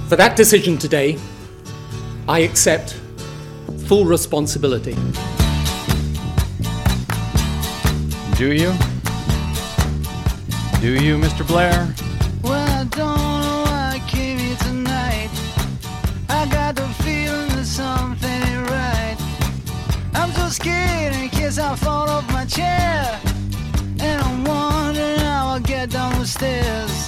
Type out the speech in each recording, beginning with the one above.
For that decision today, I accept full responsibility. Do you? Do you, Mr. Blair? Well, I don't know why I came here tonight. I got the feeling that something ain't right. I'm so scared in case I fall off my chair. And I'm wondering how I'll get down the stairs.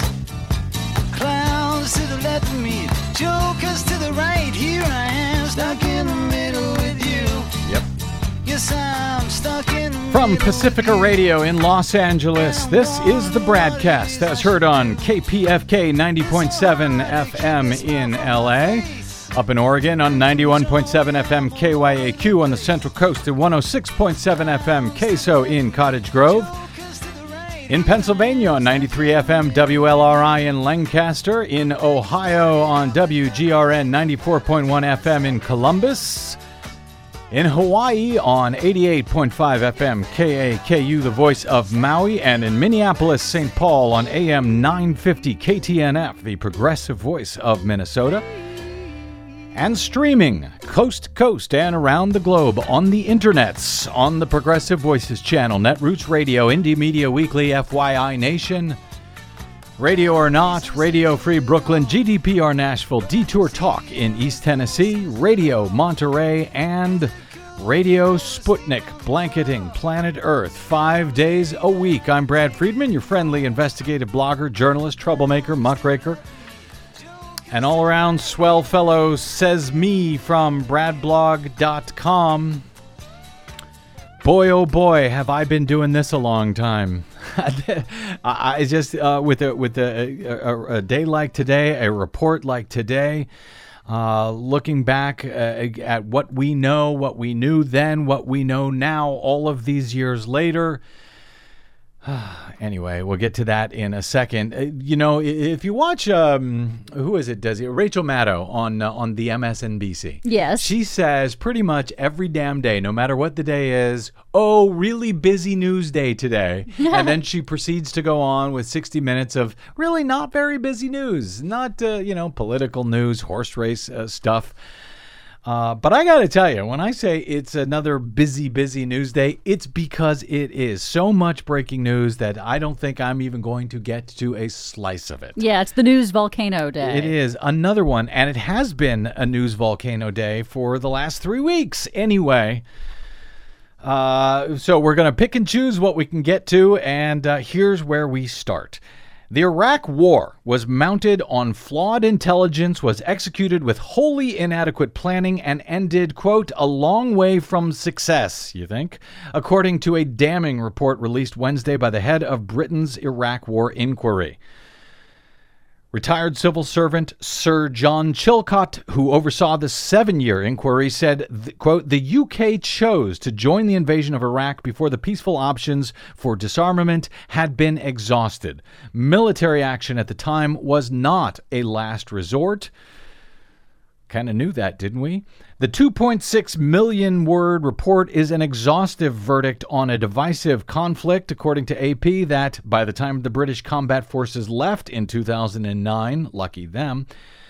Clowns to the left of me, jokers to the right. Here I am, stuck in the middle with you. Yep. Yes, I'm stuck in the From middle Pacifica with you. Radio in Los Angeles, this is the Bradcast, as heard on KPFK 90.7 FM in LA. Up in Oregon on 91.7 FM KYAQ on the Central Coast and 106.7 FM KSO in Cottage Grove. In Pennsylvania on 93 FM WLRI in Lancaster. In Ohio on WGRN 94.1 FM in Columbus. In Hawaii on 88.5 FM KAKU, the voice of Maui. And in Minneapolis, St. Paul on AM 950 KTNF, the progressive voice of Minnesota. And streaming coast to coast and around the globe on the internets, on the Progressive Voices channel, Netroots Radio, Indie Media Weekly, FYI Nation, Radio or Not, Radio Free Brooklyn, GDPR Nashville, Detour Talk in East Tennessee, Radio Monterey, and Radio Sputnik, blanketing planet Earth 5 days a week. I'm Brad Friedman, your friendly investigative blogger, journalist, troublemaker, muckraker, and all-around swell fellow, says me from bradblog.com. Boy, oh boy, have I been doing this a long time. I just, with a day like today, a report like today, looking back at what we know, what we knew then, what we know now, all of these years later. Anyway, we'll get to that in a second. You know, if you watch, who is it? Does it? Rachel Maddow on the MSNBC. Yes. She says pretty much every damn day, no matter what the day is, oh, really busy news day today. And then she proceeds to go on with 60 minutes of really not very busy news. Not, political news, horse race stuff. But I got to tell you, when I say it's another busy news day, it's because it is so much breaking news that I don't think I'm even going to get to a slice of it. Yeah, it's the news volcano day. It is another one, and it has been a news volcano day for the last 3 weeks anyway. So we're going to pick and choose what we can get to, and here's where we start. The Iraq War was mounted on flawed intelligence, was executed with wholly inadequate planning, and ended, quote, a long way from success, you think? According to a damning report released Wednesday by the head of Britain's Iraq War Inquiry. Retired civil servant Sir John Chilcot, who oversaw the 7-year inquiry, said, quote, the UK chose to join the invasion of Iraq before the peaceful options for disarmament had been exhausted. Military action at the time was not a last resort. Kind of knew that, didn't we? The 2.6 million word report is an exhaustive verdict on a divisive conflict, according to AP, that by the time the British combat forces left in 2009, lucky them,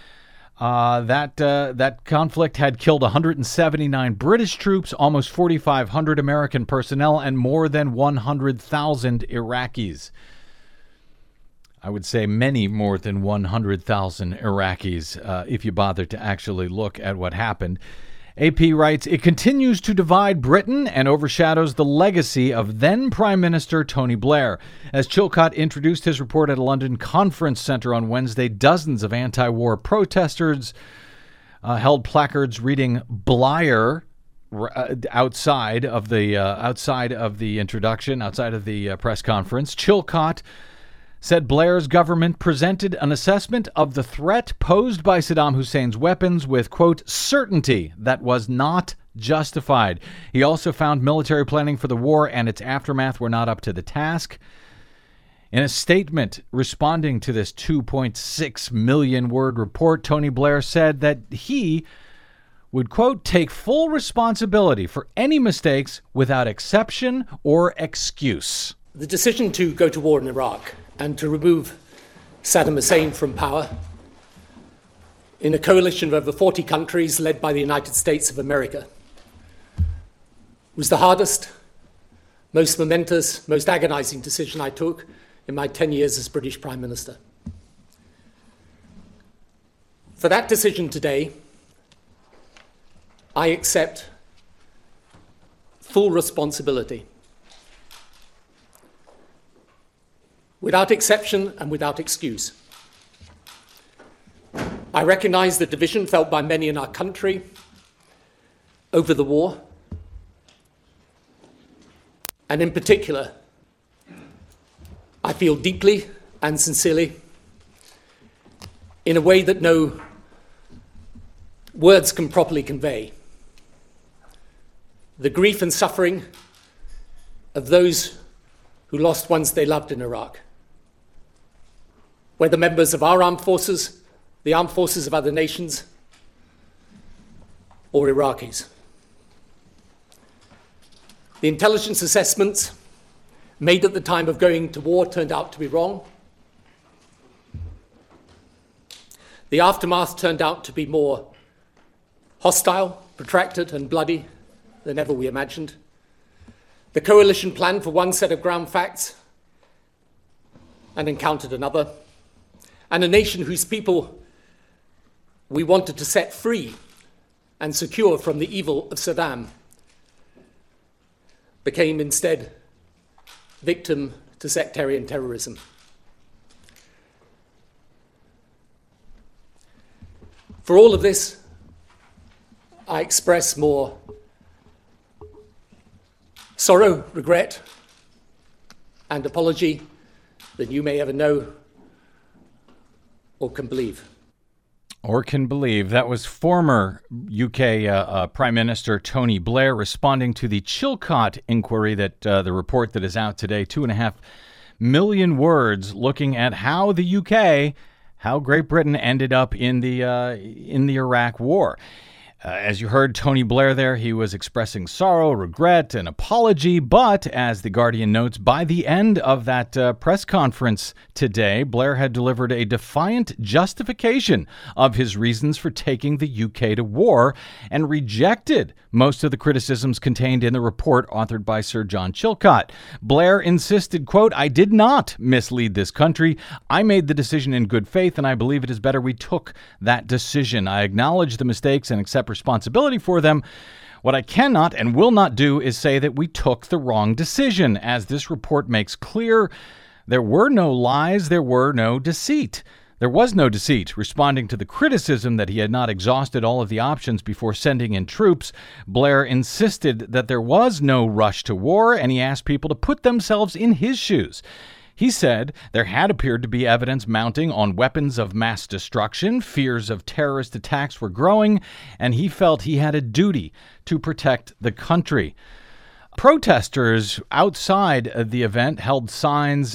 that conflict had killed 179 British troops, almost 4,500 American personnel, and more than 100,000 Iraqis. I would say many more than 100,000 Iraqis, if you bother to actually look at what happened. AP writes, it continues to divide Britain and overshadows the legacy of then Prime Minister Tony Blair. As Chilcot introduced his report at a London conference centre on Wednesday, dozens of anti-war protesters held placards reading Blair outside of the introduction, outside of the press conference. Chilcot said Blair's government presented an assessment of the threat posed by Saddam Hussein's weapons with, quote, certainty that was not justified. He also found military planning for the war and its aftermath were not up to the task. In a statement responding to this 2.6 million word report, Tony Blair said that he would, quote, take full responsibility for any mistakes without exception or excuse. The decision to go to war in Iraq and to remove Saddam Hussein from power in a coalition of over 40 countries led by the United States of America. It was the hardest, most momentous, most agonizing decision I took in my 10 years as British Prime Minister. For that decision today, I accept full responsibility. Without exception and without excuse. I recognize the division felt by many in our country over the war, and in particular, I feel deeply and sincerely, in a way that no words can properly convey, the grief and suffering of those who lost ones they loved in Iraq, whether members of our armed forces, the armed forces of other nations, or Iraqis. The intelligence assessments made at the time of going to war turned out to be wrong. The aftermath turned out to be more hostile, protracted, and bloody than ever we imagined. The coalition planned for one set of ground facts and encountered another. And a nation whose people we wanted to set free and secure from the evil of Saddam became instead victim to sectarian terrorism. For all of this, I express more sorrow, regret, and apology than you may ever know or can believe. Or can believe. That was former UK Prime Minister Tony Blair responding to the Chilcot inquiry, that the report that is out today, 2.5 million words, looking at how the UK, how Great Britain ended up in the Iraq War. As you heard Tony Blair there, he was expressing sorrow, regret, and apology. But as The Guardian notes, by the end of that press conference today, Blair had delivered a defiant justification of his reasons for taking the UK to war and rejected most of the criticisms contained in the report authored by Sir John Chilcot. Blair insisted, quote, "I did not mislead this country. I made the decision in good faith, and I believe it is better we took that decision. I acknowledge the mistakes and accept responsibility for them. What I cannot and will not do is say that we took the wrong decision. As this report makes clear, there were no lies, there were no deceit. There was no deceit." Responding to the criticism that he had not exhausted all of the options before sending in troops, Blair insisted that there was no rush to war, and he asked people to put themselves in his shoes. He said there had appeared to be evidence mounting on weapons of mass destruction, fears of terrorist attacks were growing, and he felt he had a duty to protect the country. Protesters outside the event held signs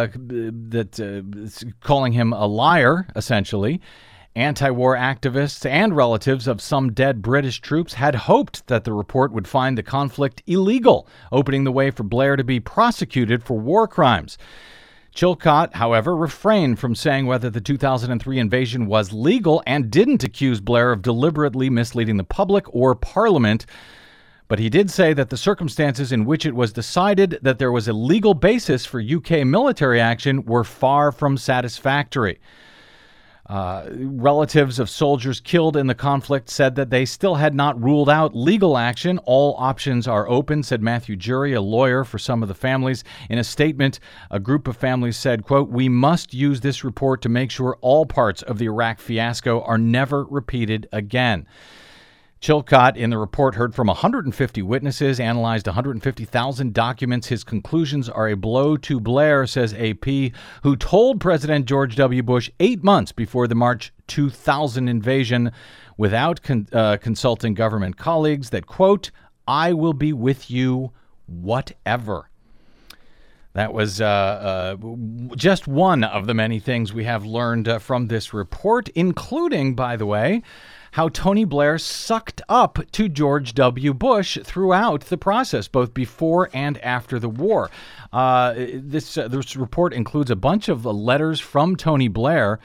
calling him a liar, essentially. Anti-war activists and relatives of some dead British troops had hoped that the report would find the conflict illegal, opening the way for Blair to be prosecuted for war crimes. Chilcot, however, refrained from saying whether the 2003 invasion was legal and didn't accuse Blair of deliberately misleading the public or Parliament. But he did say that the circumstances in which it was decided that there was a legal basis for UK military action were far from satisfactory. Relatives of soldiers killed in the conflict said that they still had not ruled out legal action. All options are open, said Matthew Jury, a lawyer for some of the families. In a statement, a group of families said, quote, "We must use this report to make sure all parts of the Iraq fiasco are never repeated again." Chilcot, in the report, heard from 150 witnesses, analyzed 150,000 documents. His conclusions are a blow to Blair, says AP, who told President George W. Bush 8 months before the March 2000 invasion, without consulting government colleagues, that, quote, "I will be with you whatever." That was just one of the many things we have learned from this report, including, by the way, how Tony Blair sucked up to George W. Bush throughout the process, both before and after the war. This report includes a bunch of letters from Tony Blair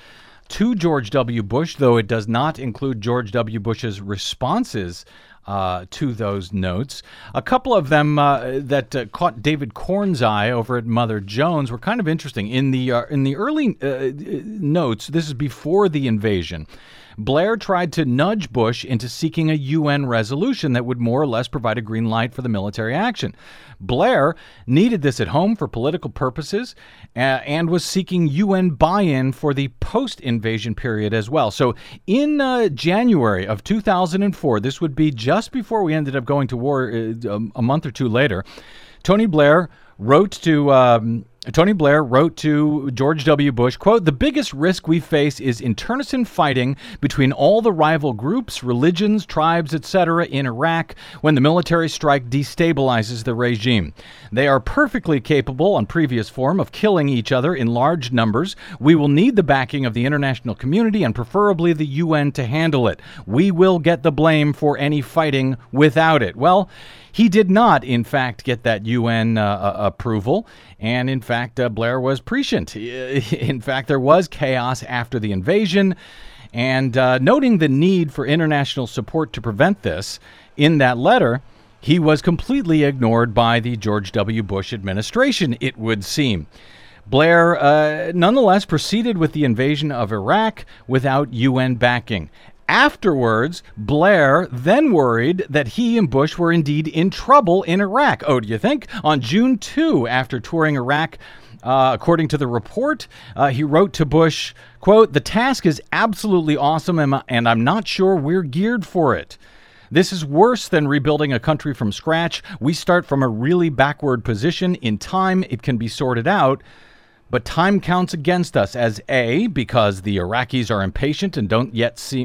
to George W. Bush, though it does not include George W. Bush's responses to those notes. A couple of them that caught David Corn's eye over at Mother Jones were kind of interesting. In the early notes, this is before the invasion, Blair tried to nudge Bush into seeking a UN resolution that would more or less provide a green light for the military action. Blair needed this at home for political purposes and was seeking UN buy-in for the post-invasion period as well. So in January of 2004, this would be just before we ended up going to war a month or two later, Tony Blair wrote to George W. Bush, quote, "The biggest risk we face is internecine fighting between all the rival groups, religions, tribes, etc. in Iraq when the military strike destabilizes the regime. They are perfectly capable on previous form of killing each other in large numbers. We will need the backing of the international community and preferably the UN to handle it. We will get the blame for any fighting without it." Well, he did not, in fact, get that UN approval, and in fact, Blair was prescient. In fact, there was chaos after the invasion, and noting the need for international support to prevent this, in that letter, he was completely ignored by the George W. Bush administration, it would seem. Blair, nonetheless, proceeded with the invasion of Iraq without UN backing. Afterwards, Blair then worried that he and Bush were indeed in trouble in Iraq. Oh, do you think? On June 2, after touring Iraq, according to the report, he wrote to Bush, quote, "The task is absolutely awesome, and I'm not sure we're geared for it. This is worse than rebuilding a country from scratch. We start from a really backward position. In time, it can be sorted out. But time counts against us, as A, because the Iraqis are impatient and don't yet see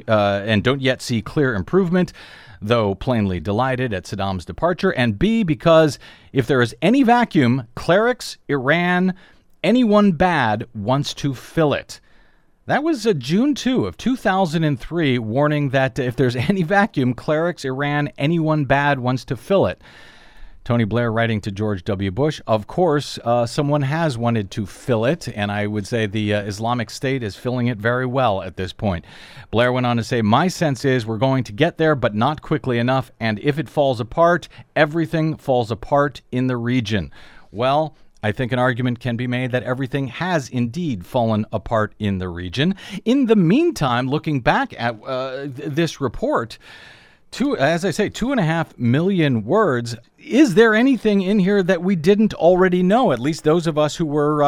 clear improvement, though plainly delighted at Saddam's departure, and B, because if there is any vacuum, clerics, Iran, anyone bad wants to fill it." That was June 2 of 2003, warning that if there's any vacuum, clerics, Iran, anyone bad wants to fill it. Tony Blair writing to George W. Bush, of course, someone has wanted to fill it, and I would say the Islamic State is filling it very well at this point. Blair went on to say, "My sense is we're going to get there, but not quickly enough, and if it falls apart, everything falls apart in the region." Well, I think an argument can be made that everything has indeed fallen apart in the region. In the meantime, looking back at this report, as I say, 2.5 million words. Is there anything in here that we didn't already know? At least those of us who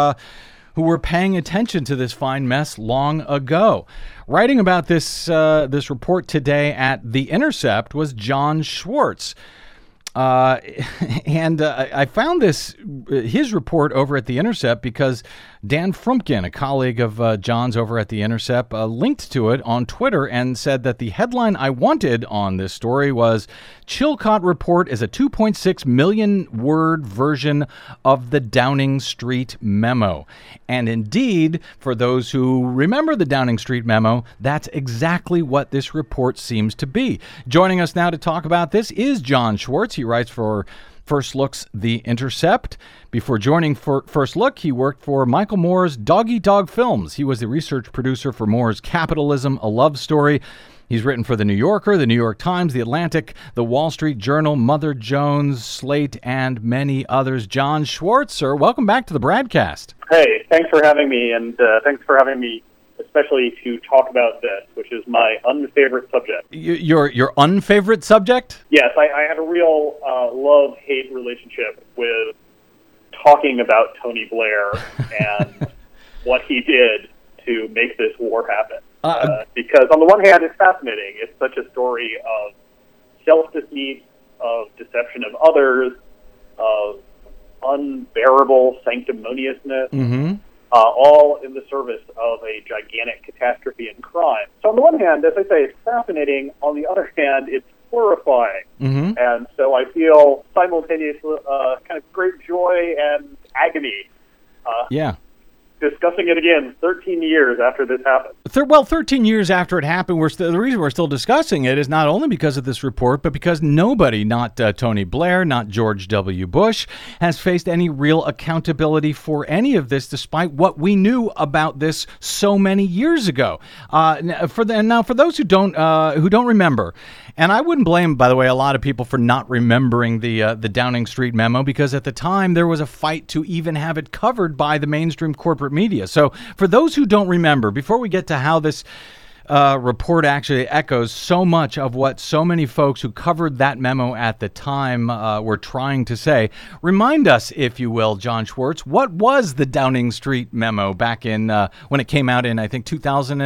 were paying attention to this fine mess long ago. Writing about this report today at The Intercept was John Schwartz. And I found his report over at The Intercept because Dan Frumpkin, a colleague of John's over at The Intercept, linked to it on Twitter and said that the headline I wanted on this story was "Chilcot Report is a 2.6 million word version of the Downing Street Memo." And indeed, for those who remember the Downing Street Memo, that's exactly what this report seems to be. Joining us now to talk about this is John Schwartz. He writes for First Look's The Intercept. Before joining First Look, he worked for Michael Moore's Dog Eat Dog Films. He was the research producer for Moore's Capitalism, A Love Story. He's written for The New Yorker, The New York Times, The Atlantic, The Wall Street Journal, Mother Jones, Slate, and many others. John Schwartz, sir, welcome back to the Bradcast. Hey, thanks for having me, and thanks for having me especially to talk about this, which is my unfavorite subject. Your unfavorite subject? Yes, I have a real love-hate relationship with talking about Tony Blair and what he did to make this war happen. Because on the one hand, it's fascinating. It's such a story of self-deceit, of deception of others, of unbearable sanctimoniousness, all in the service of a gigantic catastrophe and crime. So on the one hand, as I say, it's fascinating. On the other hand, it's horrifying. And so I feel simultaneously kind of great joy and agony. discussing it again 13 years after this happened. 13 years after it happened, the reason we're still discussing it is not only because of this report, but because nobody, not Tony Blair, not George W. Bush, has faced any real accountability for any of this, despite what we knew about this so many years ago. For those who don't remember, and I wouldn't blame, by the way, a lot of people for not remembering the Downing Street memo, because at the time there was a fight to even have it covered by the mainstream corporate media. So for those who don't remember, before we get to how this report actually echoes so much of what so many folks who covered that memo at the time were trying to say, remind us, if you will, John Schwartz, what was the Downing Street memo back in when it came out in, I think,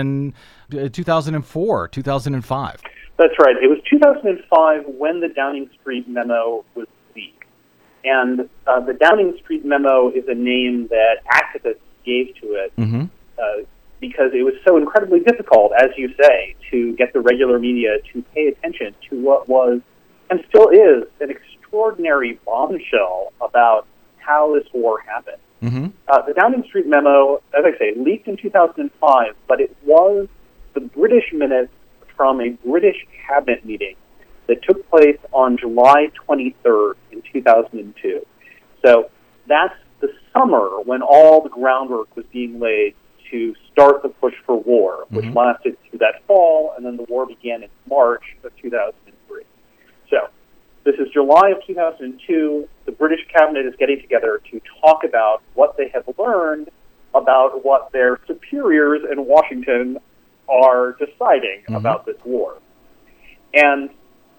2004, 2005? That's right. It was 2005 when the Downing Street memo was leaked. And the Downing Street memo is a name that activists gave to it because it was so incredibly difficult, as you say, to get the regular media to pay attention to what was, and still is, an extraordinary bombshell about how this war happened. The Downing Street memo, as I say, leaked in 2005, but it was the British minutes from a British cabinet meeting that took place on July 23rd in 2002. So that's the summer when all the groundwork was being laid to start the push for war, which lasted through that fall, and then the war began in March of 2003. So this is July of 2002. The British cabinet is getting together to talk about what they have learned about what their superiors in Washington are deciding about this war. And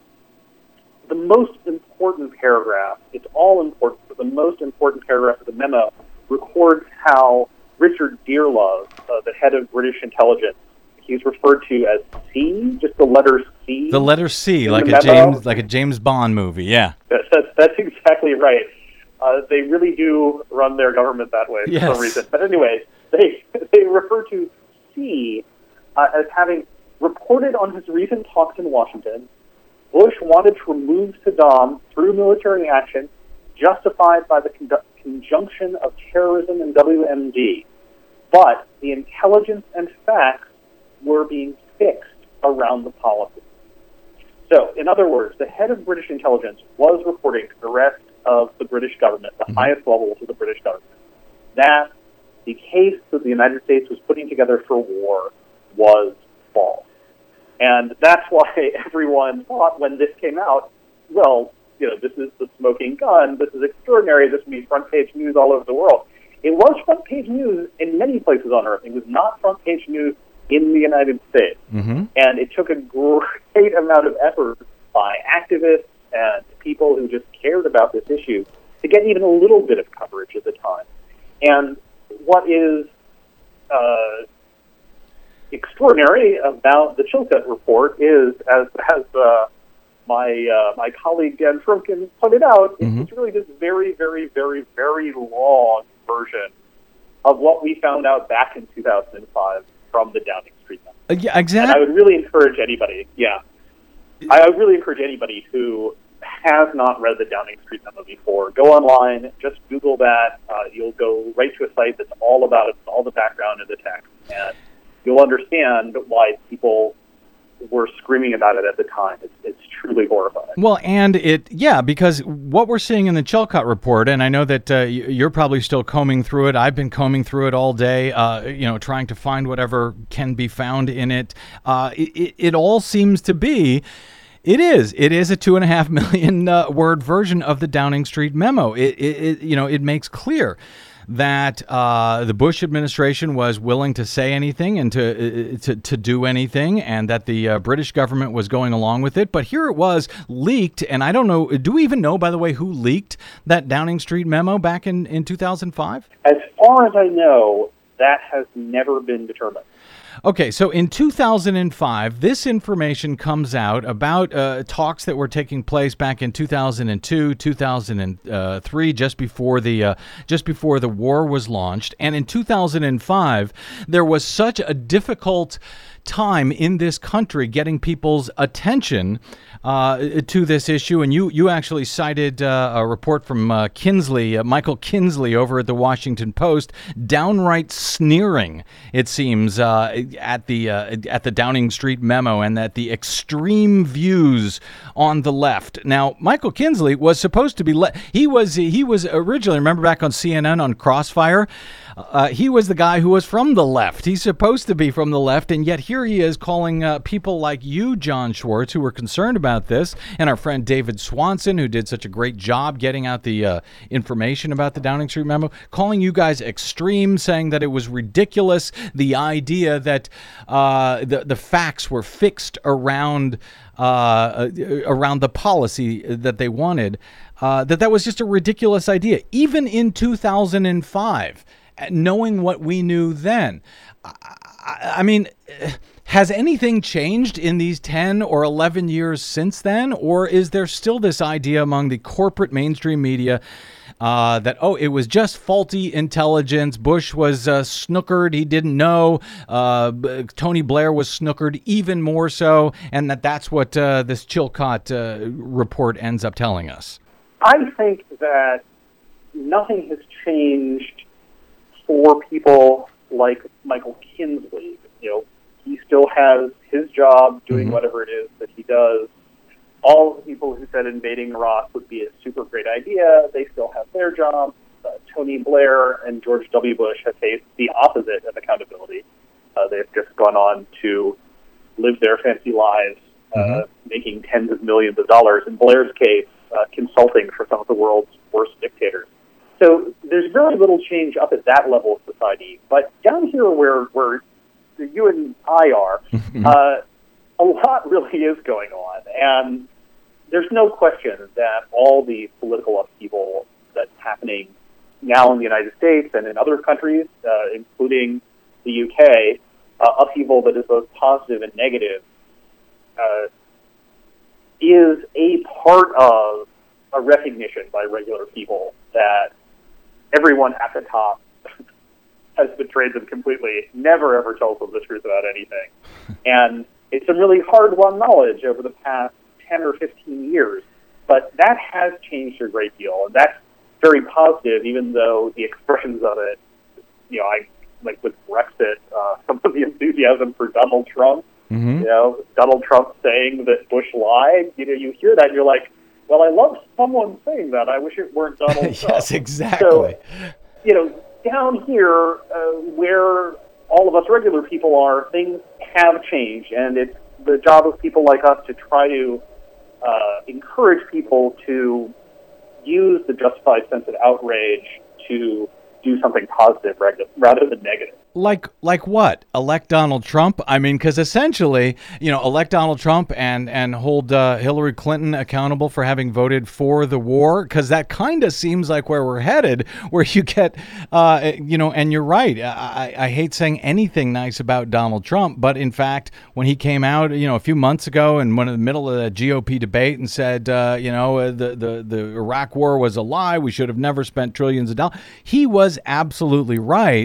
the most important paragraph, it's all important, but the most important paragraph of the memo records how Richard Dearlove, the head of British intelligence, he's referred to as C, just the letter C. The letter C, like a James Bond movie, yeah. That's exactly right. They really do run their government that way for some reason. But anyway, they refer to C as having reported on his recent talks in Washington. Bush wanted to remove Saddam through military action, justified by the conjunction of terrorism and WMD. But the intelligence and facts were being fixed around the policy. So, in other words, the head of British intelligence was reporting to the rest of the British government, the highest levels of the British government, that the case that the United States was putting together for war was false. And that's why everyone thought when this came out, well, this is the smoking gun, this is extraordinary, this will be front-page news all over the world. It was front-page news in many places on Earth. It was not front-page news in the United States. And it took a great amount of effort by activists and people who just cared about this issue to get even a little bit of coverage at the time. And what is extraordinary about the Chilcot report is, as my colleague Dan Frumkin pointed out, it's really this very, very, very, very long version of what we found out back in 2005 from the Downing Street memo. Yeah, exactly. And I would really encourage anybody, I would really encourage anybody who has not read the Downing Street memo before, go online, just Google that. You'll go right to a site that's all about it, all the background of the text, and you'll understand why people were screaming about it at the time. It's truly horrifying. Well, and because what we're seeing in the Chilcot report, and I know that you're probably still combing through it. I've been combing through it all day, trying to find whatever can be found in it. It all seems to be. It is a 2.5 million word version of the Downing Street memo. It makes clear that the Bush administration was willing to say anything and to do anything, and that the British government was going along with it. But here it was leaked, and I don't know, do we even know, by the way, who leaked that Downing Street memo back in 2005? As far as I know, that has never been determined. Okay, so in 2005, this information comes out about talks that were taking place back in 2002, 2003, just before the war was launched. And in 2005, there was such a difficult time in this country getting people's attention to this issue. And you actually cited a report from Kinsley, Michael Kinsley over at the Washington Post, downright sneering, it seems, at the Downing Street memo and at the extreme views on the left. Now, Michael Kinsley was supposed to be he was originally, remember back on CNN on Crossfire, he was the guy who was from the left. He's supposed to be from the left, and yet here he is calling people like you, John Schwartz, who were concerned about this, and our friend David Swanson, who did such a great job getting out the information about the Downing Street memo, calling you guys extreme, saying that it was ridiculous, the idea that the facts were fixed around the policy that they wanted, that was just a ridiculous idea. Even in 2005, knowing what we knew then, I mean, has anything changed in these 10 or 11 years since then? Or is there still this idea among the corporate mainstream media that, it was just faulty intelligence, Bush was snookered, he didn't know, Tony Blair was snookered even more so, and that's what this Chilcot report ends up telling us? I think that nothing has changed for people like Michael Kinsley. He still has his job doing whatever it is that he does. All the people who said invading Iraq would be a super great idea, they still have their job. Tony Blair and George W. Bush have faced the opposite of accountability. They've just gone on to live their fancy lives, making tens of millions of dollars. In Blair's case, consulting for some of the world's worst dictators. So there's very little change up at that level of society. But down here where you and I are, a lot really is going on. And there's no question that all the political upheaval that's happening now in the United States and in other countries, including the UK, upheaval that is both positive and negative, is a part of a recognition by regular people that everyone at the top has betrayed them completely, never ever tells them the truth about anything. And it's a really hard-won knowledge over the past 10 or 15 years, but that has changed a great deal, and that's very positive, even though the expressions of it, I like with Brexit, some of the enthusiasm for Donald Trump, Donald Trump saying that Bush lied, you hear that and you're like, well, I love someone saying that. I wish it weren't Donald Trump. Yes, exactly. So, down here, where all of us regular people are, things have changed, and it's the job of people like us to try to encourage people to use the justified sense of outrage to do something positive rather than negative. Like what? Elect Donald Trump? I mean, because essentially, elect Donald Trump and hold Hillary Clinton accountable for having voted for the war, because that kind of seems like where we're headed, where you get, and you're right. I hate saying anything nice about Donald Trump, but in fact, when he came out, a few months ago and in the middle of the GOP debate and said, the Iraq war was a lie, we should have never spent trillions of dollars, he was absolutely right.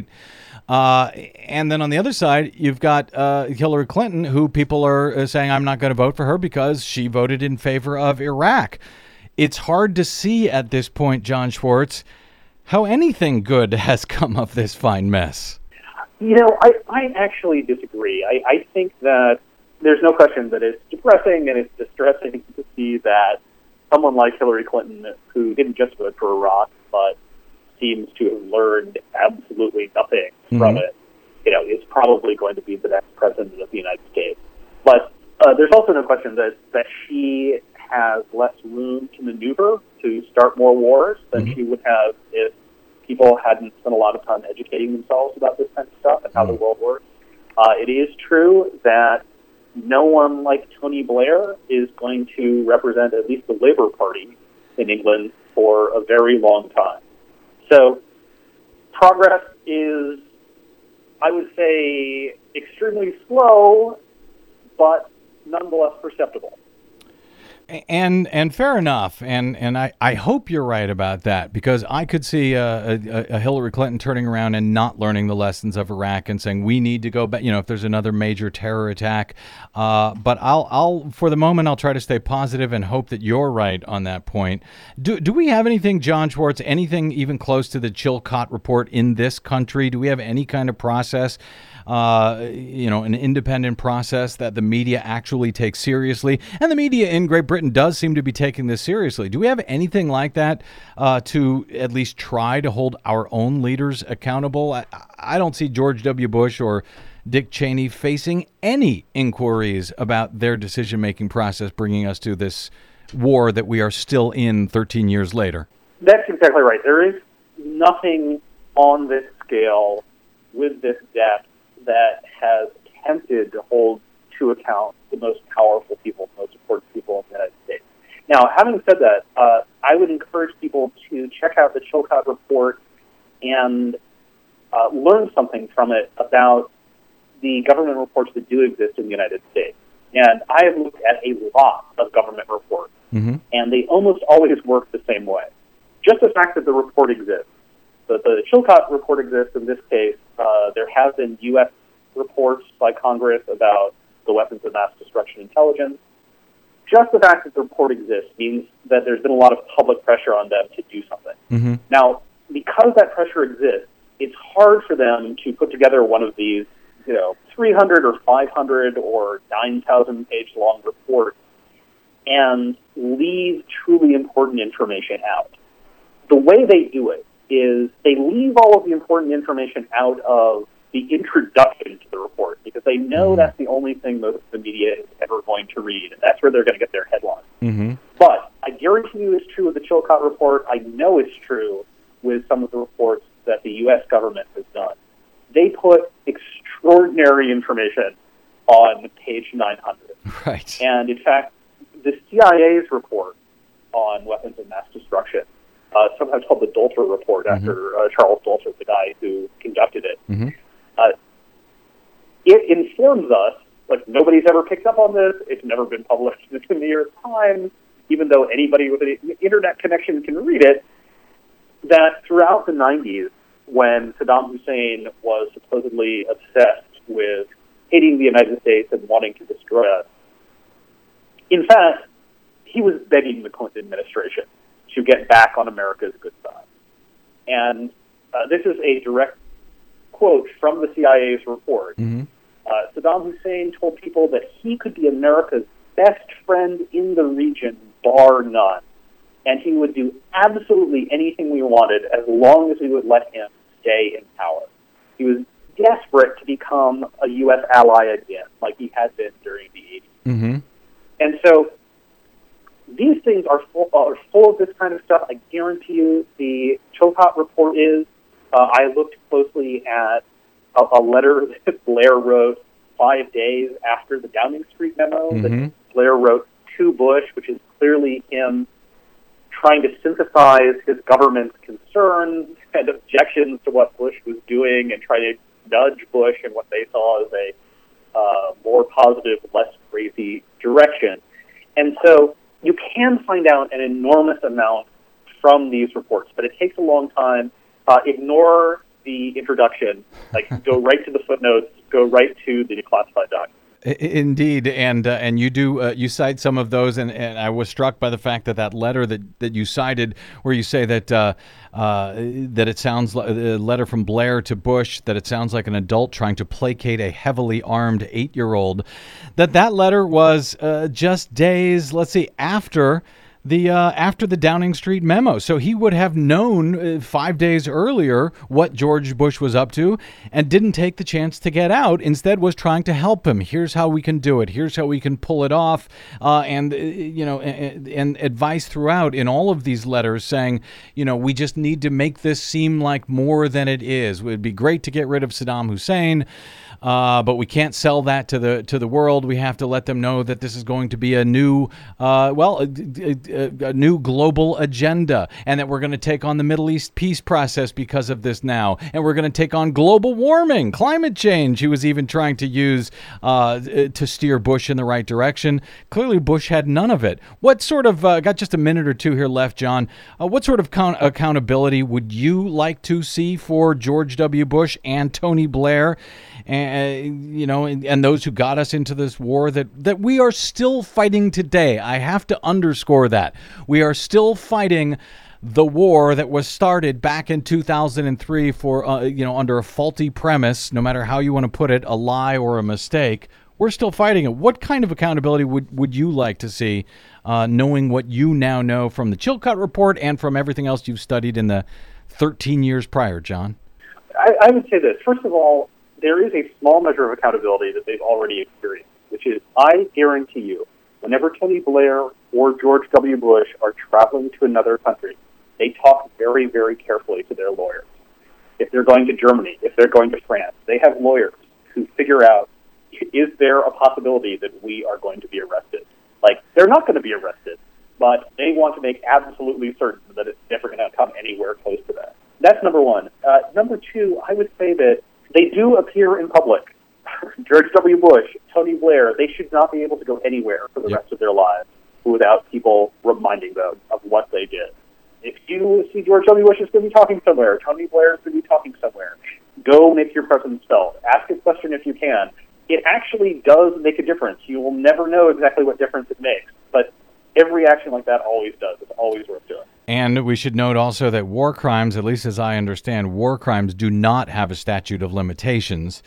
And then on the other side, you've got Hillary Clinton, who people are saying, I'm not going to vote for her because she voted in favor of Iraq. It's hard to see at this point, John Schwartz, how anything good has come of this fine mess. I actually disagree. I think that there's no question that it's depressing and it's distressing to see that someone like Hillary Clinton, who didn't just vote for Iraq, but seems to have learned absolutely nothing from it, is probably going to be the next president of the United States. But there's also no question that she has less room to maneuver to start more wars than she would have if people hadn't spent a lot of time educating themselves about this kind of stuff and how the world works. It is true that no one like Tony Blair is going to represent at least the Labour Party in England for a very long time. So progress is I would say, extremely slow, but nonetheless perceptible. And fair enough, and I hope you're right about that, because I could see a Hillary Clinton turning around and not learning the lessons of Iraq and saying we need to go back. If there's another major terror attack, but I'll for the moment I'll try to stay positive and hope that you're right on that point. Do we have anything, John Schwartz, anything even close to the Chilcot report in this country? Do we have any kind of process? An independent process that the media actually takes seriously. And the media in Great Britain does seem to be taking this seriously. Do we have anything like that to at least try to hold our own leaders accountable? I don't see George W. Bush or Dick Cheney facing any inquiries about their decision-making process bringing us to this war that we are still in 13 years later. That's exactly right. There is nothing on this scale with this depth that has attempted to hold to account the most powerful people, the most important people in the United States. Now, having said that, I would encourage people to check out the Chilcot report and learn something from it about the government reports that do exist in the United States. And I have looked at a lot of government reports, and they almost always work the same way. Just the fact that the report exists. The Chilcot report exists in this case. There have been U.S. reports by Congress about the weapons of mass destruction intelligence. Just the fact that the report exists means that there's been a lot of public pressure on them to do something. Now, because that pressure exists, it's hard for them to put together one of these, 300 or 500 or 9,000 page long reports and leave truly important information out. The way they do it is they leave all of the important information out of the introduction to the report because they know that's the only thing most of the media is ever going to read, and that's where they're going to get their headlines. But I guarantee you it's true with the Chilcot report. I know it's true with some of the reports that the U.S. government has done. They put extraordinary information on page 900. Right. And in fact, the CIA's report on weapons of mass destruction, sometimes called the Dolter Report after Charles Dolter, the guy who conducted it. It informs us, like nobody's ever picked up on this, it's never been published in the New York Times, even though anybody with an internet connection can read it, that throughout the 90s, when Saddam Hussein was supposedly obsessed with hating the United States and wanting to destroy us, in fact, he was begging the Clinton administration to get back on America's good side. And this is a direct quote from the CIA's report. Saddam Hussein told people that he could be America's best friend in the region, bar none. And he would do absolutely anything we wanted as long as we would let him stay in power. He was desperate to become a U.S. ally again, like he had been during the 80s. And so these things are full of this kind of stuff. I guarantee you the Chilcot report is. I looked closely at a letter that Blair wrote 5 days after the Downing Street memo that Blair wrote to Bush, which is clearly him trying to synthesize his government's concerns and objections to what Bush was doing and try to nudge Bush in what they saw as a more positive, less crazy direction. And so you can find out an enormous amount from these reports, but it takes a long time. Ignore the introduction, go right to the footnotes, go right to the declassified document. Indeed, and you do you cite some of those, and I was struck by the fact that letter that you cited, where you say that that it sounds like a letter from Blair to Bush, that it sounds like an adult trying to placate a heavily armed 8-year-old. That letter was just days, after the Downing Street memo. So he would have known 5 days earlier what George Bush was up to and didn't take the chance to get out. Instead was trying to help him. Here's how we can do it. Here's how we can pull it off. And advice throughout in all of these letters saying, we just need to make this seem like more than it is. It would be great to get rid of Saddam Hussein. But we can't sell that to the world. We have to let them know that this is going to be a new, a new global agenda, and that we're going to take on the Middle East peace process because of this now, and we're going to take on global warming, climate change. He was even trying to use to steer Bush in the right direction. Clearly, Bush had none of it. What sort of, got just a minute or two here left, John, what sort of accountability would you like to see for George W. Bush and Tony Blair, and those who got us into this war that we are still fighting today? I have to underscore that. We are still fighting the war that was started back in 2003 for, under a faulty premise, no matter how you want to put it, a lie or a mistake. We're still fighting it. What kind of accountability would you like to see, knowing what you now know from the Chilcott Report and from everything else you've studied in the 13 years prior, John? I would say this. First of all, there is a small measure of accountability that they've already experienced, which is, I guarantee you, whenever Tony Blair or George W. Bush are traveling to another country, they talk very, very carefully to their lawyers. If they're going to Germany, if they're going to France, they have lawyers who figure out, is there a possibility that we are going to be arrested? Like, they're not going to be arrested, but they want to make absolutely certain that it's never going to come anywhere close to that. That's number one. Number two, I would say that they do appear in public. George W. Bush, Tony Blair, they should not be able to go anywhere for the rest of their lives without people reminding them of what they did. If you see George W. Bush is going to be talking somewhere, Tony Blair is going to be talking somewhere, go make your presence felt. Ask a question if you can. It actually does make a difference. You will never know exactly what difference it makes, but every action like that always does. It's always worth doing. And we should note also that war crimes, at least as I understand, war crimes do not have a statute of limitations.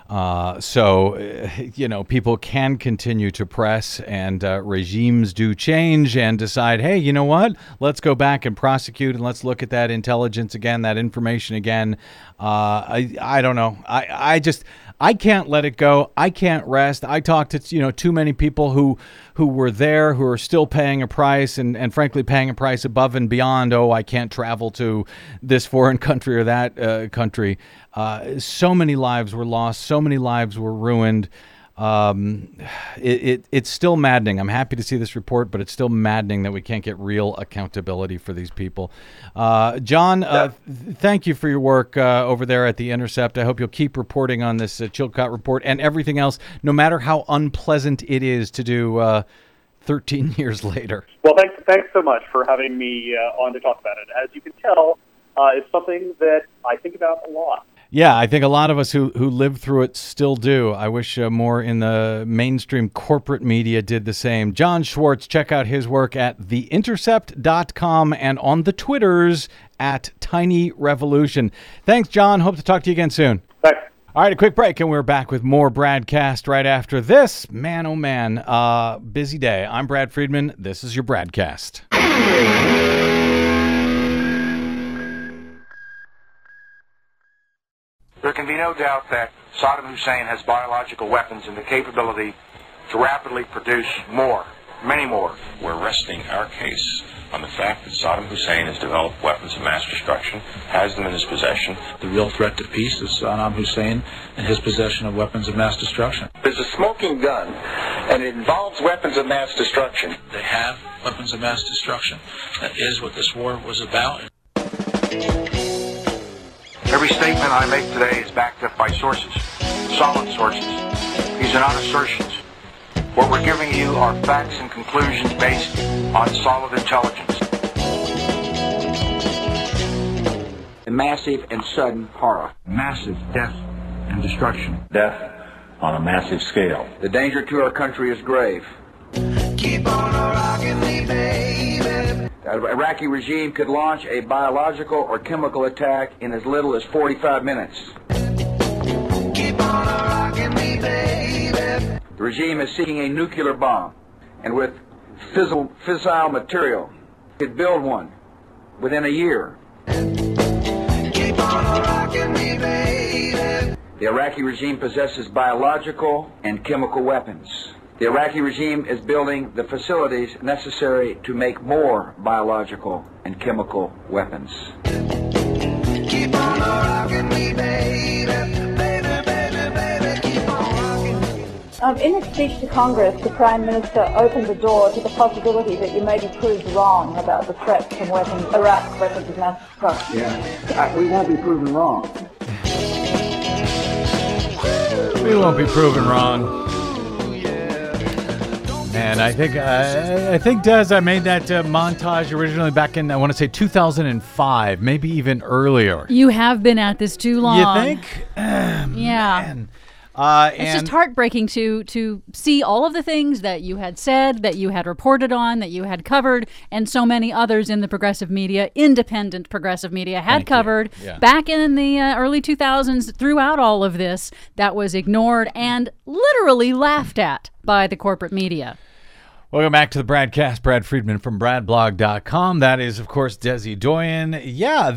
So people can continue to press, and regimes do change and decide, hey, you know what? Let's go back and prosecute, and let's look at that intelligence again, that information again. I don't know. I can't let it go. I can't rest. I talked to, too many people who were there, who are still paying a price and frankly paying a price above and beyond, I can't travel to this foreign country or that country. So many lives were lost. So many lives were ruined. It's still maddening. I'm happy to see this report, but it's still maddening that we can't get real accountability for these people. John, thank you for your work over there at The Intercept. I hope you'll keep reporting on this Chilcott Report and everything else, no matter how unpleasant it is to do 13 years later. Well, thanks so much for having me on to talk about it. As you can tell, it's something that I think about a lot. Yeah, I think a lot of us who lived through it still do. I wish more in the mainstream corporate media did the same. John Schwartz, check out his work at theintercept.com and on the Twitters at Tiny Revolution. Thanks, John. Hope to talk to you again soon. Thanks. All right, a quick break, and we're back with more Bradcast right after this. Man, oh man, busy day. I'm Brad Friedman. This is your Bradcast. There can be no doubt that Saddam Hussein has biological weapons and the capability to rapidly produce more, many more. We're resting our case on the fact that Saddam Hussein has developed weapons of mass destruction, has them in his possession. The real threat to peace is Saddam Hussein and his possession of weapons of mass destruction. There's a smoking gun, and it involves weapons of mass destruction. They have weapons of mass destruction. That is what this war was about. Every statement I make today is backed up by sources, solid sources. These are not assertions. What we're giving you are facts and conclusions based on solid intelligence. A massive and sudden horror. Massive death and destruction. Death on a massive scale. The danger to our country is grave. Keep on rocking me, baby. The Iraqi regime could launch a biological or chemical attack in as little as 45 minutes. Keep on rocking me, baby. The regime is seeking a nuclear bomb, and with fissile material, could build one within a year. Keep on rocking me, baby. The Iraqi regime possesses biological and chemical weapons. The Iraqi regime is building the facilities necessary to make more biological and chemical weapons. Keep on rocking me, baby. Baby, baby, baby, keep on rocking. In his speech to Congress, the Prime Minister opened the door to the possibility that you may be proved wrong about the threat from Iraq's weapons of mass destruction. Yeah, we won't be proven wrong. We won't be proven wrong. And I think Des, I made that montage originally back in, I want to say 2005, maybe even earlier. You have been at this too long. You think? Yeah. Man. It's just heartbreaking to see all of the things that you had said, that you had reported on, that you had covered, and so many others in the progressive media, independent progressive media, had covered back in the early 2000s throughout all of this, that was ignored and literally laughed at by the corporate media. Welcome back to the Bradcast. Brad Friedman from BradBlog.com. That is, of course, Desi Doyen. Yeah,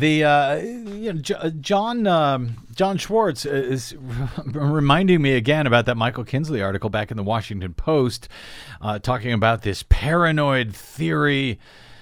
John Schwartz is reminding me again about that Michael Kinsley article back in the Washington Post, talking about this paranoid theory.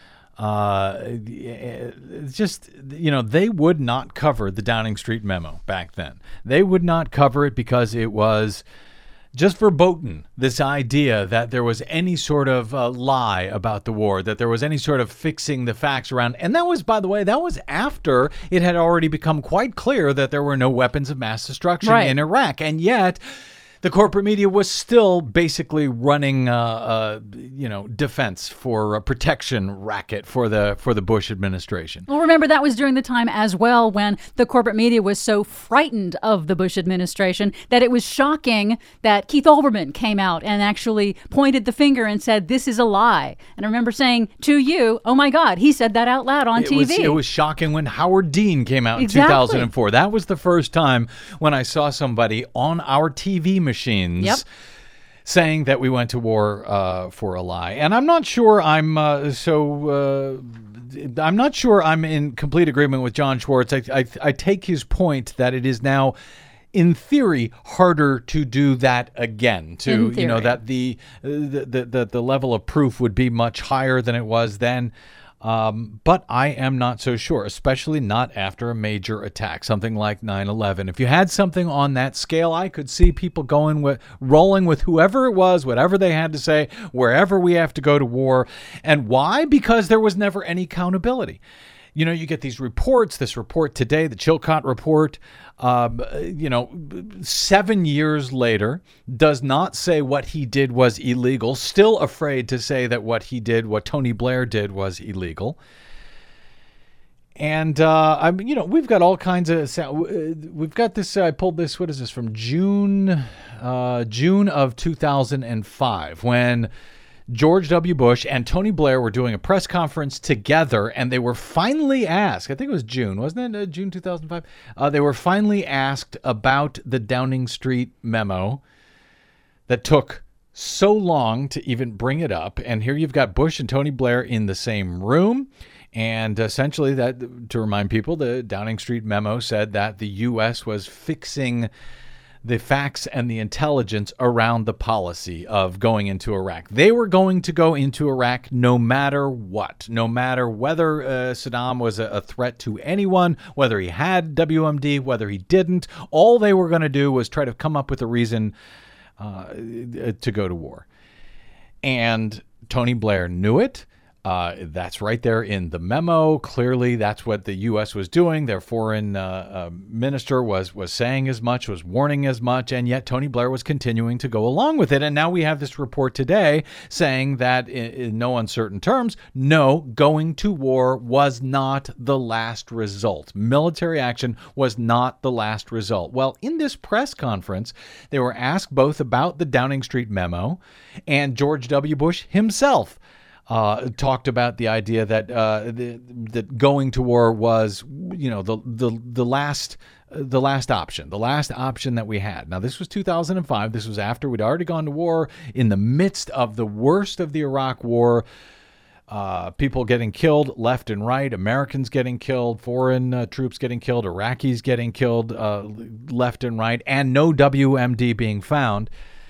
Just, they would not cover the Downing Street memo back then. They would not cover it because it was just verboten, this idea that there was any sort of lie about the war, that there was any sort of fixing the facts around. And that was, by the way, that was after it had already become quite clear that there were no weapons of mass destruction in Iraq. And yet the corporate media was still basically running, defense for a protection racket for the Bush administration. Well, remember, that was during the time as well when the corporate media was so frightened of the Bush administration that it was shocking that Keith Olbermann came out and actually pointed the finger and said, this is a lie. And I remember saying to you, oh my God, he said that out loud on TV. It was shocking when Howard Dean came out in 2004. That was the first time when I saw somebody on our TV machines saying that we went to war for a lie. And I'm not sure I'm in complete agreement with John Schwartz. I take his point that it is now, in theory, harder to do that again. That the level of proof would be much higher than it was then. But I am not so sure, especially not after a major attack, something like 9/11. If you had something on that scale, I could see people rolling with whoever it was, whatever they had to say, wherever we have to go to war. And why? Because there was never any accountability. You get these reports, this report today, the Chilcot report, 7 years later, does not say what he did was illegal, still afraid to say that what Tony Blair did was illegal. And, we've got all kinds of, we've got this, I pulled this, what is this, from June of 2005, when George W. Bush and Tony Blair were doing a press conference together, and they were finally asked, I think it was June, wasn't it? June 2005? They were finally asked about the Downing Street memo that took so long to even bring it up. And here you've got Bush and Tony Blair in the same room. And essentially, that, to remind people, the Downing Street memo said that the U.S. was fixing the facts and the intelligence around the policy of going into Iraq. They were going to go into Iraq no matter what, no matter whether Saddam was a threat to anyone, whether he had WMD, whether he didn't. All they were going to do was try to come up with a reason to go to war. And Tony Blair knew it. That's right there in the memo. Clearly, that's what the U.S. was doing. Their foreign minister was saying as much, was warning as much, and yet Tony Blair was continuing to go along with it. And now we have this report today saying that in no uncertain terms, no, going to war was not the last result. Military action was not the last result. Well, in this press conference, they were asked both about the Downing Street memo, and George W. Bush himself talked about the idea that that going to war was, the last option, the last option that we had. Now, this was 2005. This was after we'd already gone to war, in the midst of the worst of the Iraq War. People getting killed left and right, Americans getting killed, foreign troops getting killed, Iraqis getting killed left and right, and no WMD being found.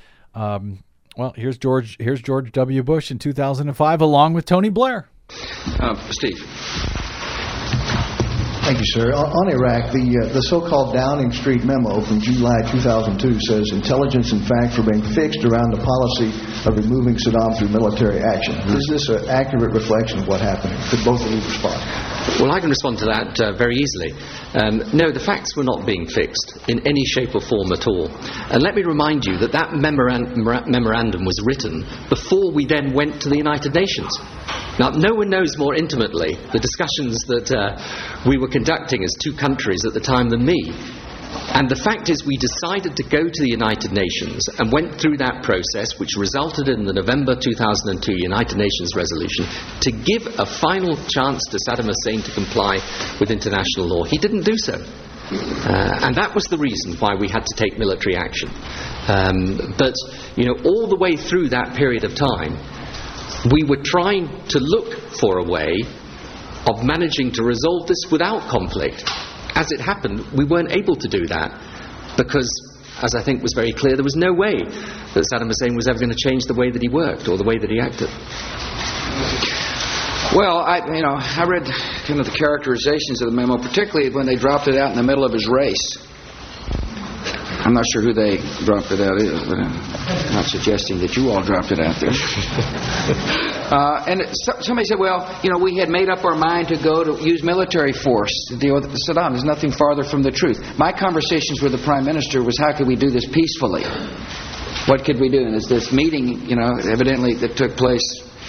Well, here's George W. Bush in 2005, along with Tony Blair. Steve. Thank you, sir. On Iraq, the so-called Downing Street memo from July 2002 says intelligence and facts were being fixed around the policy of removing Saddam through military action. Is this an accurate reflection of what happened? Could both of you respond? Well, I can respond to that very easily. No, the facts were not being fixed in any shape or form at all. And let me remind you that that memorandum was written before we then went to the United Nations. Now, no one knows more intimately the discussions that we were conducting as two countries at the time than me. And the fact is, we decided to go to the United Nations and went through that process, which resulted in the November 2002 United Nations resolution, to give a final chance to Saddam Hussein to comply with international law. He didn't do so. And that was the reason why we had to take military action. But, all the way through that period of time, we were trying to look for a way of managing to resolve this without conflict. As it happened, we weren't able to do that because, as I think was very clear, there was no way that Saddam Hussein was ever going to change the way that he worked or the way that he acted. Well, I read kind of the characterizations of the memo, particularly when they dropped it out in the middle of his race. I'm not sure who they dropped it out is, but I'm not suggesting that you all dropped it out there. And somebody said, well, we had made up our mind to go to use military force to deal with Saddam. There's nothing farther from the truth. My conversations with the Prime Minister was, how could we do this peacefully? What could we do? And this meeting, evidently that took place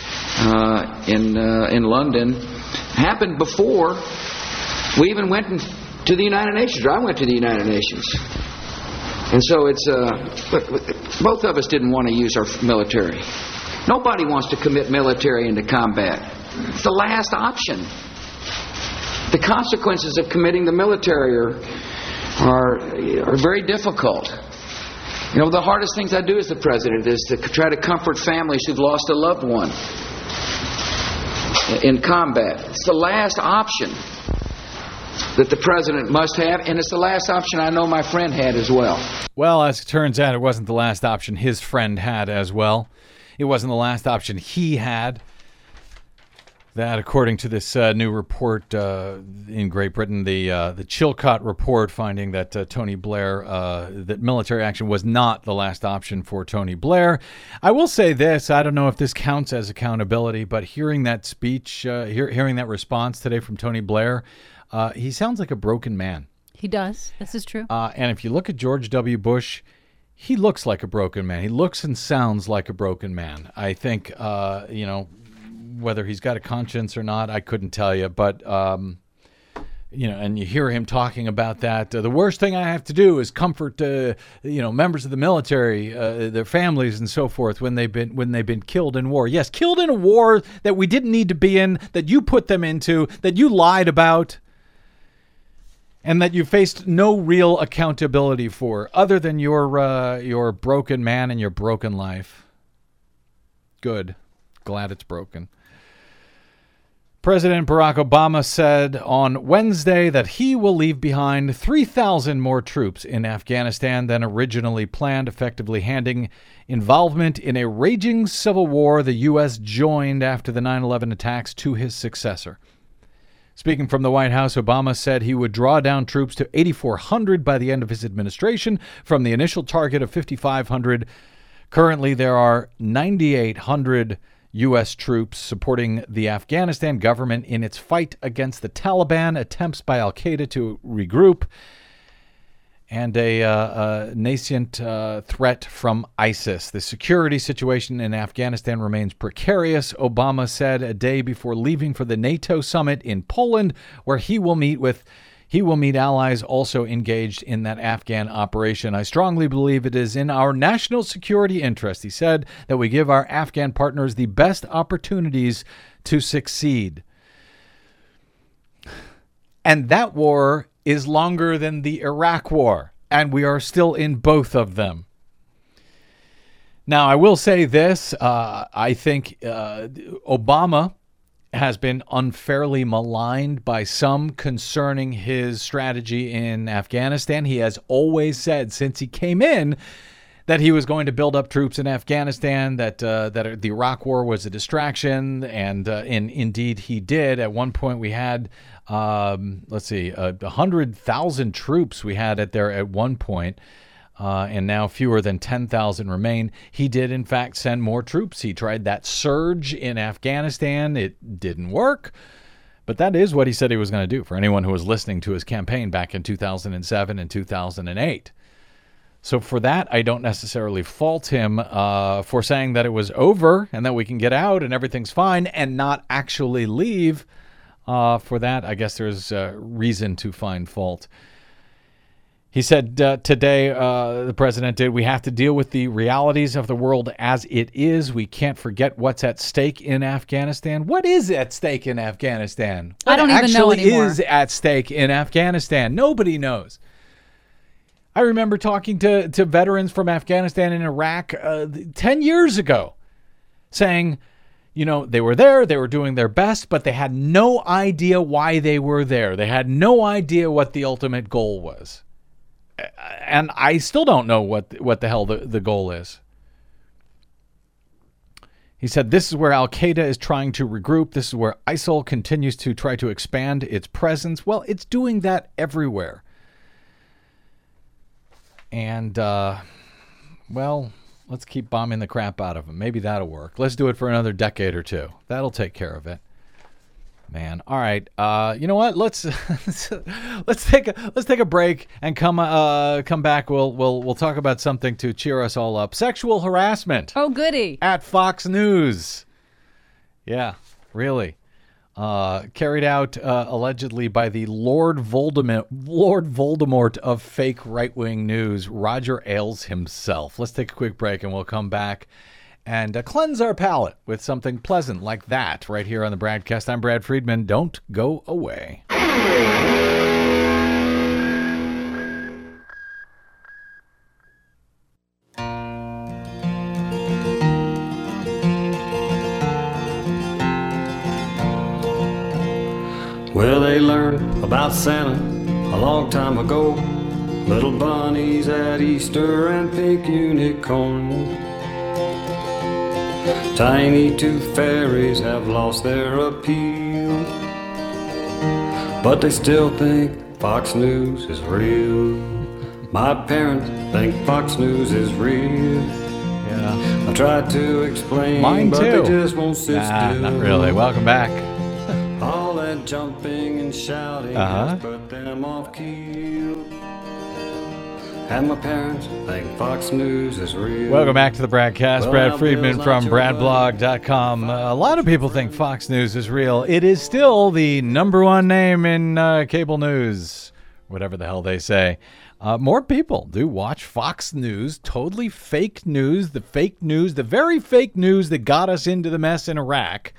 in London, happened before we even went to the United Nations. Or I went to the United Nations. And so both of us didn't want to use our military. Nobody wants to commit military into combat. It's the last option. The consequences of committing the military are very difficult. The hardest things I do as the president is to try to comfort families who've lost a loved one in combat. It's the last option that the president must have, and it's the last option I know my friend had as well. Well, as it turns out, it wasn't the last option his friend had as well. It wasn't the last option he had. That, according to this new report in Great Britain, the Chilcot report, finding that Tony Blair, that military action was not the last option for Tony Blair. I will say this, I don't know if this counts as accountability, but hearing that speech, hearing that response today from Tony Blair, he sounds like a broken man. He does. This is true. And if you look at George W. Bush, he looks like a broken man. He looks and sounds like a broken man. I think, whether he's got a conscience or not, I couldn't tell you. But, and you hear him talking about that. The worst thing I have to do is comfort, members of the military, their families and so forth when they've been killed in war. Yes, killed in a war that we didn't need to be in, that you put them into, that you lied about, and that you faced no real accountability for, other than your broken man and your broken life. Good. Glad it's broken. President Barack Obama said on Wednesday that he will leave behind 3,000 more troops in Afghanistan than originally planned, effectively handing involvement in a raging civil war the U.S. joined after the 9/11 attacks to his successor. Speaking from the White House, Obama said he would draw down troops to 8,400 by the end of his administration from the initial target of 5,500. Currently, there are 9,800 U.S. troops supporting the Afghanistan government in its fight against the Taliban, attempts by al-Qaeda to regroup, and a nascent threat from ISIS. The security situation in Afghanistan remains precarious, Obama said a day before leaving for the NATO summit in Poland, where he will meet allies also engaged in that Afghan operation. I strongly believe it is in our national security interest, he said, that we give our Afghan partners the best opportunities to succeed. And that war is longer than the Iraq war, and we are still in both of them. Now, I will say this. I think Obama has been unfairly maligned by some concerning his strategy in Afghanistan. He has always said since he came in that he was going to build up troops in Afghanistan, that the Iraq War was a distraction, and indeed he did. At one point we had, 100,000 troops we had there at one point, and now fewer than 10,000 remain. He did, in fact, send more troops. He tried that surge in Afghanistan. It didn't work. But that is what he said he was going to do, for anyone who was listening to his campaign back in 2007 and 2008. So for that, I don't necessarily fault him for saying that it was over and that we can get out and everything's fine and not actually leave. For that, I guess there's reason to find fault. He said today, the president did, we have to deal with the realities of the world as it is. We can't forget what's at stake in Afghanistan. What is at stake in Afghanistan? I don't even know anymore. What actually is at stake in Afghanistan? Nobody knows. I remember talking to veterans from Afghanistan and Iraq 10 years ago saying, they were there, they were doing their best, but they had no idea why they were there. They had no idea what the ultimate goal was. And I still don't know what the hell the goal is. He said, this is where Al-Qaeda is trying to regroup. This is where ISIL continues to try to expand its presence. Well, it's doing that everywhere. And, let's keep bombing the crap out of them. Maybe that'll work. Let's do it for another decade or two. That'll take care of it. Man, all right. You know what? Let's take a break and come back. We'll talk about something to cheer us all up. Sexual harassment. Oh, goody. At Fox News. Yeah, really. Carried out allegedly by the Lord Voldemort of fake right-wing news, Roger Ailes himself. Let's take a quick break and we'll come back and cleanse our palate with something pleasant like that right here on the BradCast. I'm Brad Friedman. Don't go away. Well, they learned about Santa a long time ago. Little bunnies at Easter and pink unicorns. Tiny tooth fairies have lost their appeal, but they still think Fox News is real. My parents think Fox News is real. Yeah. I tried to explain, Mine but too. they just won't sit still. Not really. Welcome back. All that jumping and shouting has put them off keel. And my parents think Fox News is real. Welcome back to the BradCast. Well, Brad Friedman from BradBlog.com. A lot of people think Fox News is real. It is still the number one name in cable news, whatever the hell they say. More people do watch Fox News, totally fake news, the very fake news that got us into the mess in Iraq.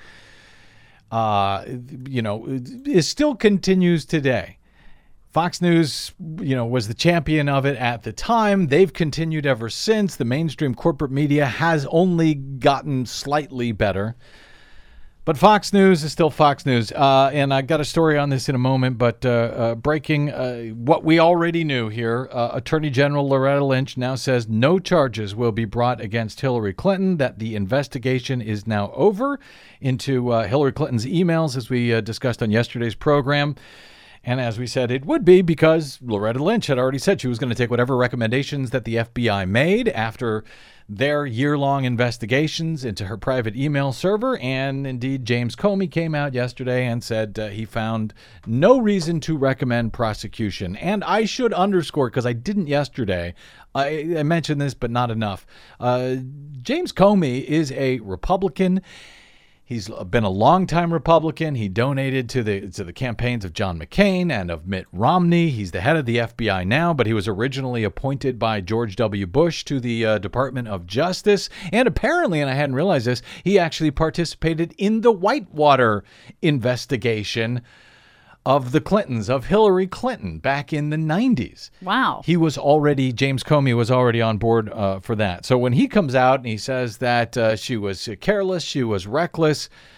It still continues today. Fox News, was the champion of it at the time. They've continued ever since. The mainstream corporate media has only gotten slightly better. But Fox News is still Fox News. And I got a story on this in a moment, but breaking what we already knew here. Attorney General Loretta Lynch now says no charges will be brought against Hillary Clinton, that the investigation is now over into Hillary Clinton's emails, as we discussed on yesterday's program. And as we said, it would be because Loretta Lynch had already said she was going to take whatever recommendations that the FBI made after their year-long investigations into her private email server. And indeed, James Comey came out yesterday and said he found no reason to recommend prosecution. And I should underscore, because I didn't yesterday, I mentioned this, but not enough. James Comey is a Republican. He's been a longtime Republican. He donated to the campaigns of John McCain and of Mitt Romney. He's the head of the FBI now, but he was originally appointed by George W. Bush to the Department of Justice. And apparently, and I hadn't realized this, he actually participated in the Whitewater investigation of the Clintons, of Hillary Clinton, back in the 90s. Wow. James Comey was already on board for that. So when he comes out and he says that she was careless, she was reckless,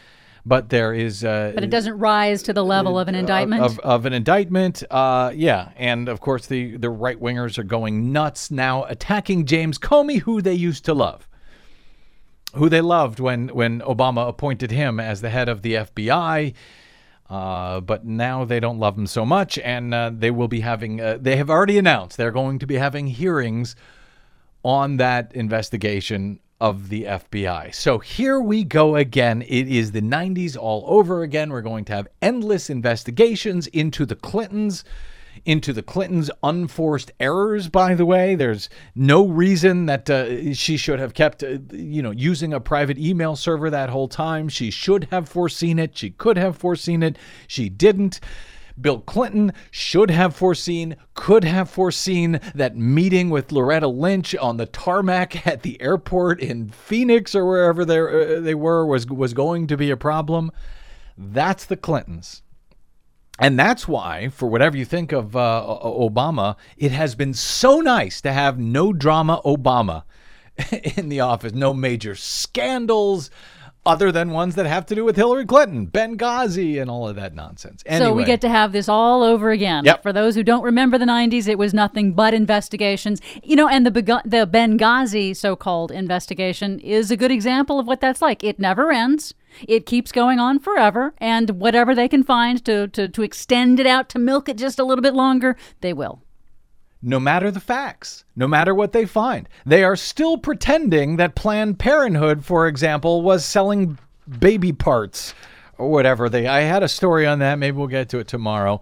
But there is... but it doesn't rise to the level of an indictment? Of an indictment, yeah. And, of course, the right-wingers are going nuts now, attacking James Comey, who they used to love. Who they loved when Obama appointed him as the head of the FBI. But now they don't love him so much, and they will be having... they have already announced they're going to be having hearings on that investigation of the FBI. So here we go again. It is the 90s all over again. We're going to have endless investigations into the Clintons, unforced errors, by the way. There's no reason that she should have kept, using a private email server that whole time. She should have foreseen it. She could have foreseen it. She didn't. Bill Clinton should have foreseen, could have foreseen that meeting with Loretta Lynch on the tarmac at the airport in Phoenix or wherever they were was going to be a problem. That's the Clintons. And that's why, for whatever you think of Obama, it has been so nice to have no drama Obama in the office. No major scandals other than ones that have to do with Hillary Clinton, Benghazi, and all of that nonsense. Anyway. So we get to have this all over again. Yep. For those who don't remember the 90s, it was nothing but investigations. And the Benghazi so-called investigation is a good example of what that's like. It never ends. It keeps going on forever, and whatever they can find to extend it out, to milk it just a little bit longer, they will. No matter the facts, no matter what they find, they are still pretending that Planned Parenthood, for example, was selling baby parts or whatever. I had a story on that. Maybe we'll get to it tomorrow.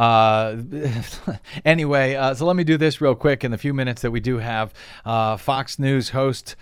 Anyway, so let me do this real quick in the few minutes that we do have. Fox News host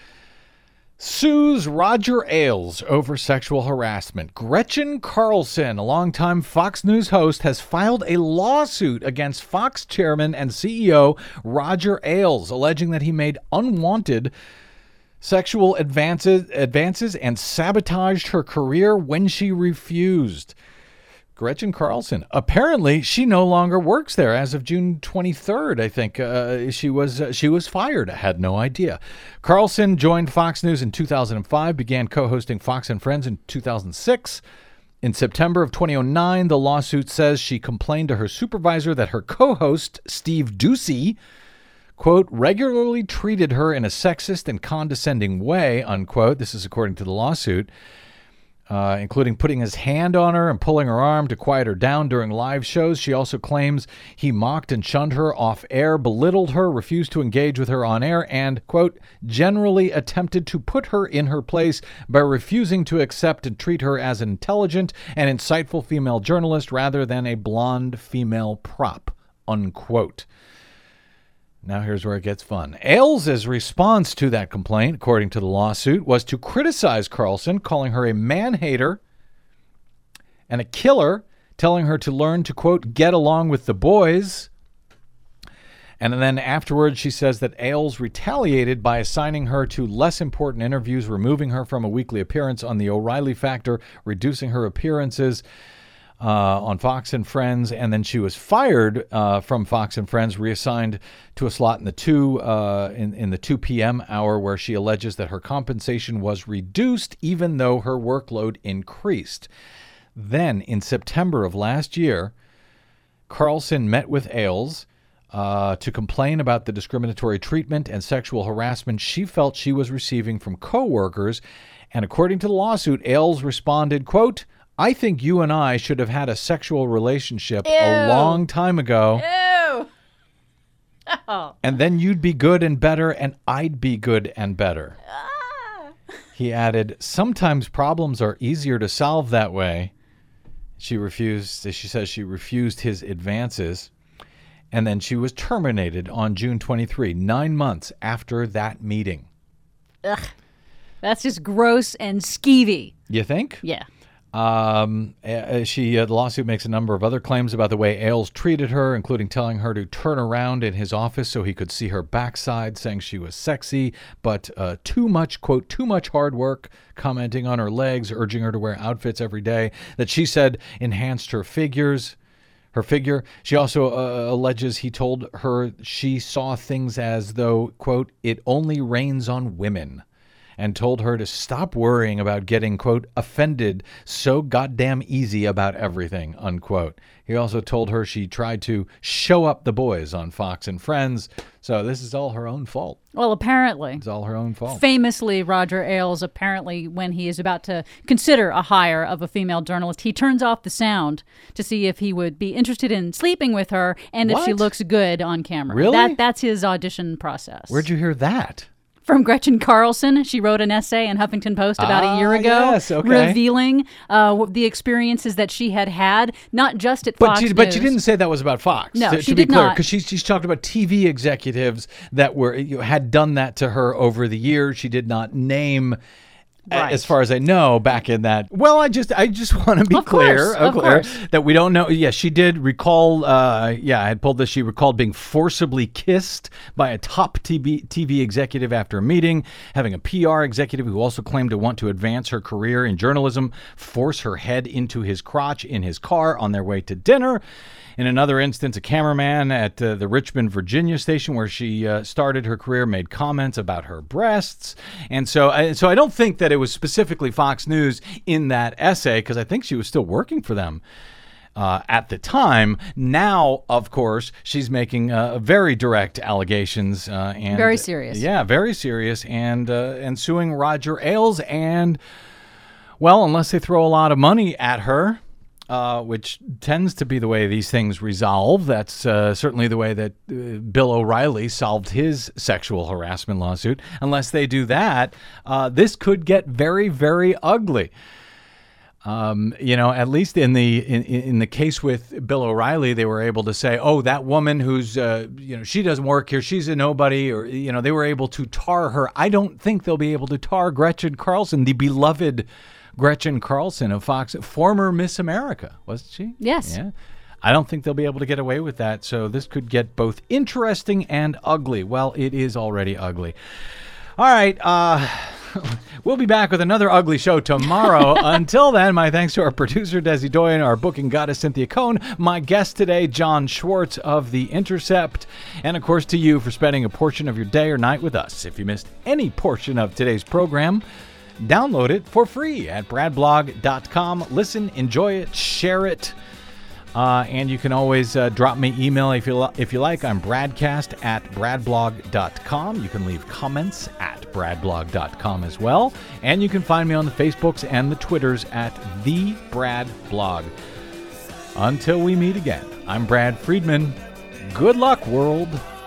sues Roger Ailes over sexual harassment. Gretchen Carlson, a longtime Fox News host, has filed a lawsuit against Fox chairman and CEO Roger Ailes, alleging that he made unwanted sexual advances and sabotaged her career when she refused. Gretchen Carlson, apparently she no longer works there as of June 23rd, I think. She was fired. I had no idea. Carlson joined Fox News in 2005, began co-hosting Fox and Friends in 2006. In September of 2009, the lawsuit says she complained to her supervisor that her co-host, Steve Doocy, quote, regularly treated her in a sexist and condescending way, unquote. This is according to the lawsuit. Including putting his hand on her and pulling her arm to quiet her down during live shows. She also claims he mocked and shunned her off air, belittled her, refused to engage with her on air, and, quote, generally attempted to put her in her place by refusing to accept and treat her as an intelligent and insightful female journalist rather than a blonde female prop, unquote. Now here's where it gets fun. Ailes' response to that complaint, according to the lawsuit, was to criticize Carlson, calling her a man-hater and a killer, telling her to learn to, quote, get along with the boys. And then afterwards, she says that Ailes retaliated by assigning her to less important interviews, removing her from a weekly appearance on the O'Reilly Factor, reducing her appearances on Fox and Friends, and then she was fired from Fox and Friends, reassigned to a slot in the 2 p.m. hour, where she alleges that her compensation was reduced even though her workload increased. Then, in September of last year, Carlson met with Ailes to complain about the discriminatory treatment and sexual harassment she felt she was receiving from coworkers, and according to the lawsuit, Ailes responded, quote, I think you and I should have had a sexual relationship a long time ago. Ew. Oh. And then you'd be good and better, and I'd be good and better. He added, sometimes problems are easier to solve that way. She says she refused his advances. And then she was terminated on June 23, 9 months after that meeting. Ugh. That's just gross and skeevy. You think? Yeah. The lawsuit makes a number of other claims about the way Ailes treated her, including telling her to turn around in his office so he could see her backside, saying she was sexy, but too much, quote, too much hard work, commenting on her legs, urging her to wear outfits every day that she said enhanced her figure. She also alleges he told her she saw things as though, quote, it only rains on women. and told her to stop worrying about getting, quote, offended so goddamn easy about everything, unquote. He also told her she tried to show up the boys on Fox and Friends, so this is all her own fault. Well, apparently. It's all her own fault. Famously, Roger Ailes, apparently, when he is about to consider a hire of a female journalist, he turns off the sound to see if he would be interested in sleeping with her and if she looks good on camera. Really? That's his audition process. Where'd you hear that? From Gretchen Carlson. She wrote an essay in Huffington Post about a year ago, revealing the experiences that she had, not just at Fox News. But she didn't say that was about Fox. No, she did not. Because she's talked about TV executives that had done that to her over the years. She did not name. Right. As far as I know, back in that. Well, I just want to be clear that we don't know. Yes, she did recall. I had pulled this. She recalled being forcibly kissed by a top TV executive after a meeting, having a PR executive who also claimed to want to advance her career in journalism force her head into his crotch in his car on their way to dinner. In another instance, a cameraman at the Richmond, Virginia station where she started her career made comments about her breasts. And so I don't think that it was specifically Fox News in that essay, because I think she was still working for them at the time. Now, of course, she's making very direct allegations. And very serious. Yeah, very serious. And suing Roger Ailes. And, well, unless they throw a lot of money at her, which tends to be the way these things resolve. That's certainly the way that Bill O'Reilly solved his sexual harassment lawsuit. Unless they do that, this could get very, very ugly. At least in the case with Bill O'Reilly, they were able to say, oh, that woman who's, she doesn't work here, she's a nobody, or, they were able to tar her. I don't think they'll be able to tar Gretchen Carlson, the beloved Gretchen Carlson of Fox, former Miss America, wasn't she? Yes. Yeah. I don't think they'll be able to get away with that. So this could get both interesting and ugly. Well, it is already ugly. All right. We'll be back with another ugly show tomorrow. Until then, my thanks to our producer, Desi Doyen, our booking goddess, Cynthia Cohn, my guest today, John Schwartz of The Intercept, and, of course, to you for spending a portion of your day or night with us. If you missed any portion of today's program, download it for free at bradblog.com. Listen, enjoy it, share it. And you can always drop me email if you like. I'm bradcast@bradblog.com. You can leave comments at bradblog.com as well. And you can find me on the Facebooks and the Twitters at @TheBradBlog. Until we meet again, I'm Brad Friedman. Good luck, world.